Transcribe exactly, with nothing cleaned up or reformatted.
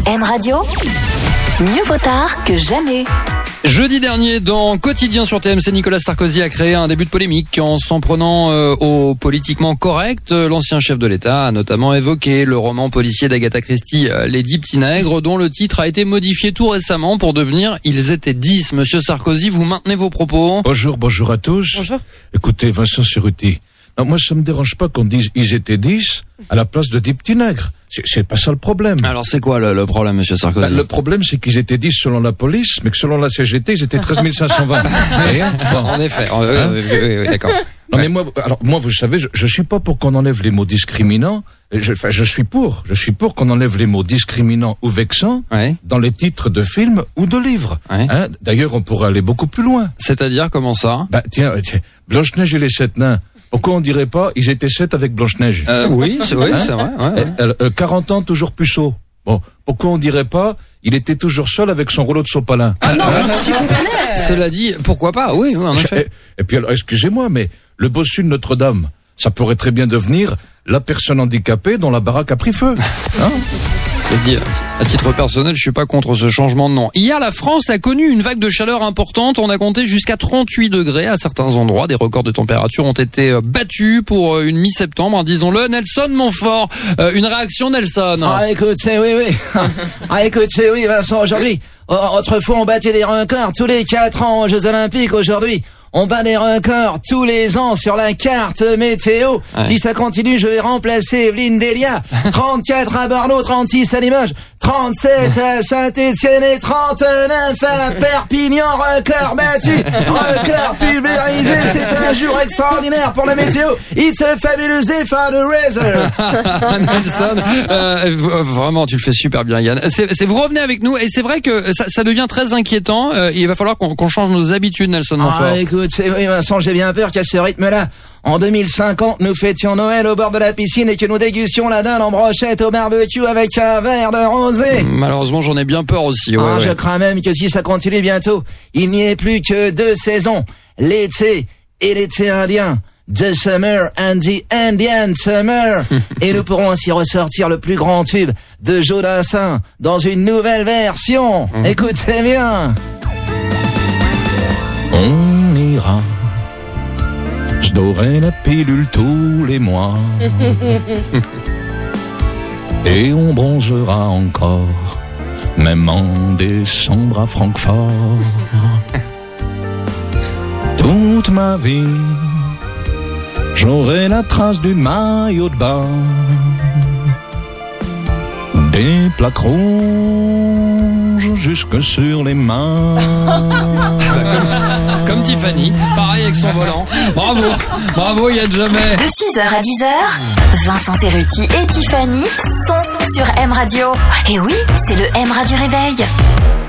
M Radio, mieux vaut tard que jamais. Jeudi dernier, dans Quotidien sur T M C, Nicolas Sarkozy a créé un début de polémique en s'en prenant euh, au politiquement correct. L'ancien chef de l'État a notamment évoqué le roman policier d'Agatha Christie, euh, Les Dix Petits Nègres, dont le titre a été modifié tout récemment pour devenir Ils étaient dix. Monsieur Sarkozy, vous maintenez vos propos? Bonjour, bonjour à tous. Bonjour. Écoutez, Vincent Cerruti, non, moi ça me dérange pas qu'on dise Ils étaient dix à la place de Dix Petits Nègres. C'est, c'est pas ça le problème. Alors c'est quoi le, le problème, monsieur Sarkozy? Bah, le problème, c'est qu'ils étaient dix selon la police, mais que selon la C G T, ils étaient treize mille cinq cent vingt. Bon. En effet, en, hein oui, oui, oui, oui, d'accord. Non, ouais. mais moi, alors moi, vous savez, je, je suis pas pour qu'on enlève les mots discriminants. Je, enfin, je suis pour, je suis pour qu'on enlève les mots discriminants ou vexants ouais. dans les titres de films ou de livres. Ouais. Hein, d'ailleurs, on pourrait aller beaucoup plus loin. C'est-à-dire, comment ça? Bah tiens, tiens Blanche-Neige et les sept nains. Pourquoi on dirait pas ils étaient sept avec Blanche-Neige? euh, Oui, c'est, oui, hein c'est vrai. Ouais, ouais. Euh, euh, quarante ans, toujours puceau. Bon, pourquoi on dirait pas il était toujours seul avec son rouleau de sopalin? Ah non, s'il vous plaît. Cela dit, pourquoi pas? Oui, oui, en effet. Et, et puis, alors, excusez-moi, mais le bossu de Notre-Dame, ça pourrait très bien devenir la personne handicapée dont la baraque a pris feu. Hein? C'est dire, à titre personnel, je suis pas contre ce changement de nom. Hier, la France a connu une vague de chaleur importante. On a compté jusqu'à trente-huit degrés à certains endroits. Des records de température ont été battus pour une mi-septembre, hein, disons-le. Nelson Montfort, euh, une réaction, Nelson? Ah, écoute, c'est oui, oui. Ah, écoute, c'est oui, Vincent, aujourd'hui. Autrefois, on battait des records tous les quatre ans aux Jeux Olympiques. Aujourd'hui, on bat des records tous les ans sur la carte météo. Ouais. Si ça continue, je vais remplacer Evelyne Delia. trente-quatre à Bordeaux, trente-six à Limoges, trente-sept à Saint-Étienne et trente-neuf à Perpignan. Record battu, record pulvérisé. C'est un jour extraordinaire pour la météo. It's a fabulous day for the weather. Nelson, euh, vraiment, tu le fais super bien, Yann. C'est, c'est vous revenez avec nous et c'est vrai que ça, ça devient très inquiétant. Euh, il va falloir qu'on, qu'on change nos habitudes, Nelson Montfort. Ah, écoute, c'est vrai, Vincent, j'ai bien peur qu'à ce rythme-là, en deux mille cinquante, nous fêtions Noël au bord de la piscine et que nous dégustions la dinde en brochette au barbecue avec un verre de rosé. Malheureusement, j'en ai bien peur aussi. Ouais, ah, ouais. Je crains même que si ça continue bientôt, il n'y ait plus que deux saisons, l'été et l'été indien. The Summer and the Indian Summer. Et nous pourrons ainsi ressortir le plus grand tube de Joe Dassin dans une nouvelle version. Mmh. Écoutez bien. On ira se dorer la pilule tous les mois et on bronzera encore, même en décembre à Francfort. Toute ma vie, j'aurai la trace du maillot de bain, des plaques rouges jusque sur les mains. Comme, comme Tiffany, pareil avec son volant. Bravo, bravo Yann Jamais. De six heures à dix heures, Vincent Cerruti et Tiffany sont sur M Radio. Et oui, c'est le M Radio Réveil.